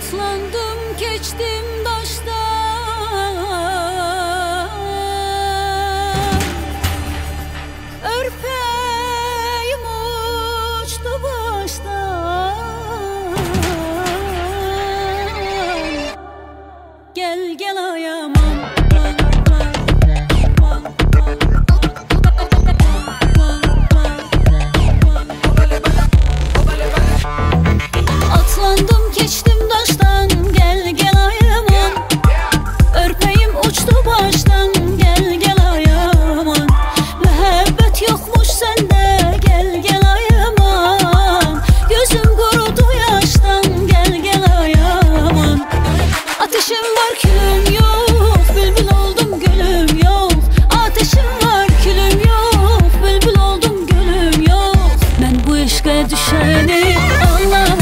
Atlandım geçtim daştan, örpeğim uçtu baştan. Gel gel ayağıma, atlandım geçtim daştan, gel gel ayağıma. Örpeğim uçtu baştan, gel gel ayağıma. Mehabbet yokmuş sende, gel gel ayağıma. Gözüm kurudu yaştan, gel gel ayağıma. Ateşim var külüm yok, bülbül oldum gülüm yok. Ateşim var külüm yok, bülbül oldum gülüm yok. Ben bu işe düşeni anlamam.